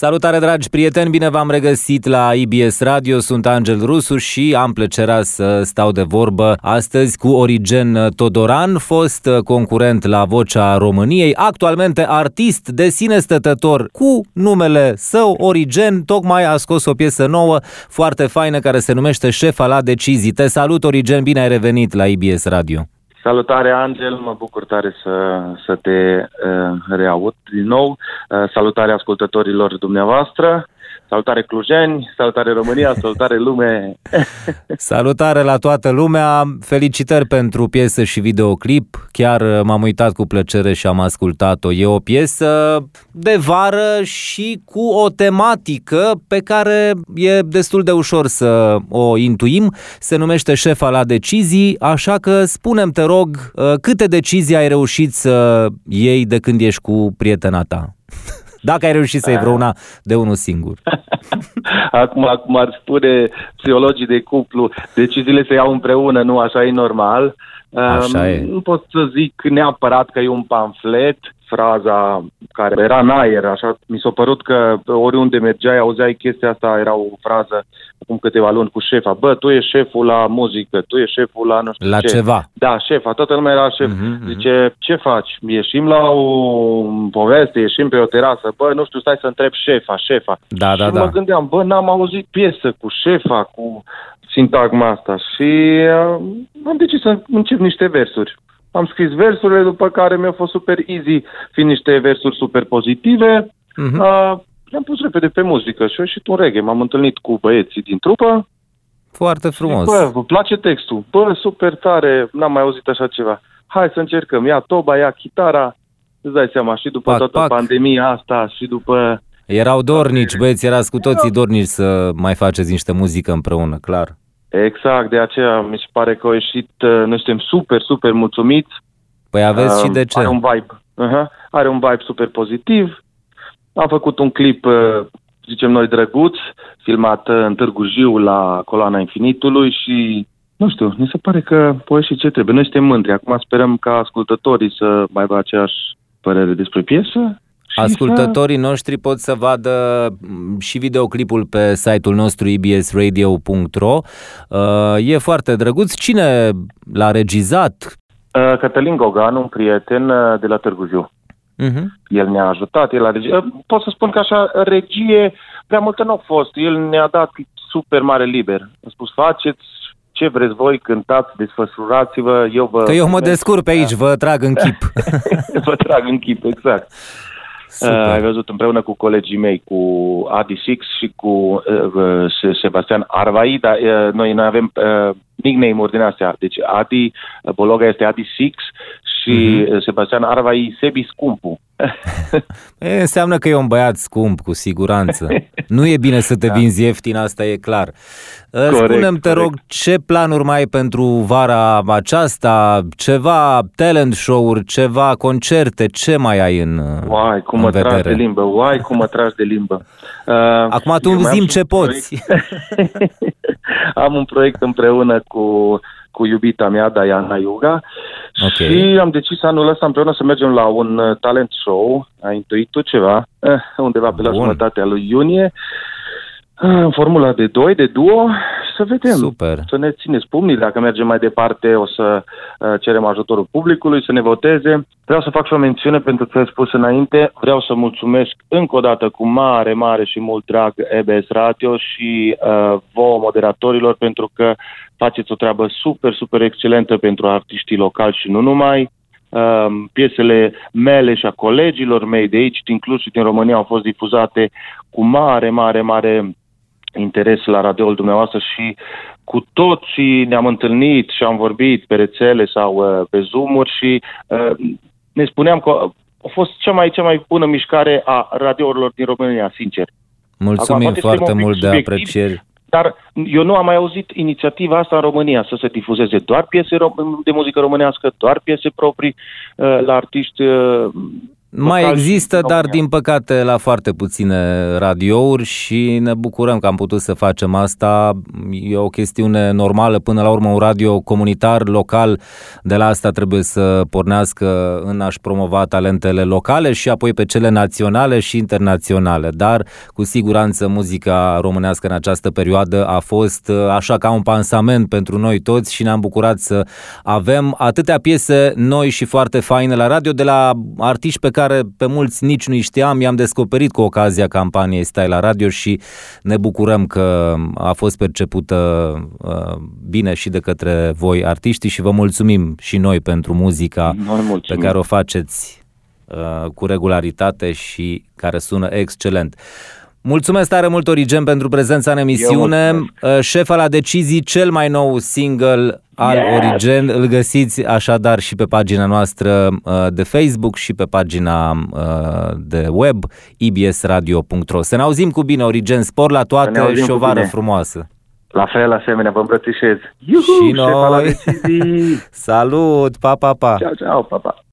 Salutare, dragi prieteni, bine v-am regăsit la IBS Radio, sunt Angel Rusu și am plăcerea să stau de vorbă astăzi cu Origen Todoran, fost concurent la Vocea României, actualmente artist de sine stătător cu numele său Origen, tocmai a scos o piesă nouă foarte faină care se numește Șefa la decizii. Te salut, Origen, bine ai revenit la IBS Radio. Salutare, Angel, mă bucur tare să te reaud din nou. Salutare ascultătorilor dumneavoastră. Salutare clujeni, salutare România, salutare lume. Salutare la toată lumea, felicitări pentru piesă și videoclip. Chiar m-am uitat cu plăcere și am ascultat-o. E o piesă de vară și cu o tematică pe care e destul de ușor să o intuim. Se numește Șefa la decizii, așa că spune-mi, te rog, câte decizii ai reușit să iei de când ești cu prietena ta? Dacă ai reușit să iei vreuna de unul singur. Acum ar spune psihologii de cuplu, deciziile se iau împreună, nu așa e normal. Așa e. Nu pot să zic neapărat că e un pamflet, fraza care era în aer, așa, mi s-a părut că oriunde mergeai, auzeai chestia asta, era o frază acum câteva luni cu șefa. Bă, tu ești șeful la muzică, tu ești șeful la nu știu la ce. Ceva. Da, șefa, toată lumea era șef. Zice, ce faci? Ieșim la o poveste, ieșim pe o terasă, bă, nu știu, stai să întreb șefa. Da. Mă gândeam, bă, n-am auzit piesă cu șefa, cu sintagma asta și am decis să încep niște versuri. Am scris versurile, după care mi-a fost super easy, fiind niște versuri super pozitive. Le-am pus repede pe muzică și a ieșit un reggae. M-am întâlnit cu băieții din trupă. Foarte frumos. Bă, vă place textul? Bă, super tare, n-am mai auzit așa ceva. Hai să încercăm, ia toba, ia chitara. Îți dai seama, și după toată pandemia asta și după... Erau dornici, băieți, erați cu toții dornici să mai faceți niște muzică împreună, clar. Exact, de aceea mi se pare că au ieșit, noi suntem super mulțumiți. Păi aveți și de ce? Are un vibe super pozitiv. Am făcut un clip, zicem noi, drăguț, filmat în Târgu Jiu la Coloana Infinitului și, nu știu, mi se pare că a ieșit ce trebuie. Noi suntem mândri. Acum sperăm ca ascultătorii să mai aibă aceeași părere despre piesă. Ascultătorii noștri pot să vadă și videoclipul pe site-ul nostru ibsradio.ro. E foarte drăguț. Cine l-a regizat? Cătălin Gogan, un prieten de la Târgu Jiu. El ne-a ajutat, el a regizat. Pot să spun că așa, regie prea multă nu a fost. El ne-a dat super mare liber. A spus, faceți ce vreți voi, cântați, desfășurați-vă. Eu mă descurc pe aici, vă trag în chip. Vă trag în chip, exact. Ai văzut împreună cu colegii mei, cu Adi Six și cu Sebastian Arvai, dar noi avem nickname-uri din astea. Deci Adi, Bologa este Adi Six și Sebastian Arvai, Sebi Scumpu. Înseamnă că e un băiat scump, cu siguranță. Nu e bine să te vinzi ieftin, asta e clar. Spune-mi, te rog, ce planuri mai ai pentru vara aceasta? Ceva talent show-uri, ceva concerte, ce mai ai în Uai, cum mă tragi de limbă. Acum tu îmi zi-mi ce poți. Am un proiect împreună cu iubita mea, Diana Iuga, și am decis anul ăsta împreună să mergem la un talent show, ai intuit tu ceva, undeva pe la jumătatea lui iunie, în formula de 2, de duo, să vedem. Super. Să ne țineți pumnii, dacă mergem mai departe o să cerem ajutorul publicului, să ne voteze. Vreau să fac și o mențiune pentru că ai spus înainte, vreau să mulțumesc încă o dată cu mare și mult drag EBS Radio și vouă moderatorilor, pentru că faceți o treabă super excelentă pentru artiștii locali și nu numai. Piesele mele și a colegilor mei de aici, din Cluj și din România, au fost difuzate cu mare interes la radioul dumneavoastră și cu toții ne-am întâlnit și am vorbit pe rețele sau pe Zoom-uri și ne spuneam că a fost cea mai bună mișcare a radiourilor din România, sincer. Mulțumim foarte mult de aprecieri. Dar eu nu am mai auzit inițiativa asta în România, să se difuzeze doar piese de muzică românească, doar piese proprii la artiști Mai există, și dar din păcate la foarte puține radiouri și ne bucurăm că am putut să facem asta. E o chestiune normală, până la urmă un radio comunitar local de la asta trebuie să pornească în a-și promova talentele locale și apoi pe cele naționale și internaționale. Dar cu siguranță muzica românească în această perioadă a fost așa ca un pansament pentru noi toți și ne-am bucurat să avem atâtea piese noi și foarte faine la radio de la artiști pe care pe mulți nici nu-i știam, i-am descoperit cu ocazia campaniei Stai la Radio și ne bucurăm că a fost percepută bine și de către voi artiștii și vă mulțumim și noi pentru muzica pe care o faceți cu regularitate și care sună excelent. Mulțumesc tare mult, Origen, pentru prezența în emisiune. Șef la decizii, cel mai nou single al Origen, îl găsiți așadar și pe pagina noastră de Facebook și pe pagina de web ibsradio.ro. Să ne auzim cu bine, Origen, spor la toate și o vară frumoasă. La fel, asemenea, vă îmbrățișez. Și noi. Salut, pa, pa, pa. Ciao, ciao, pa, pa.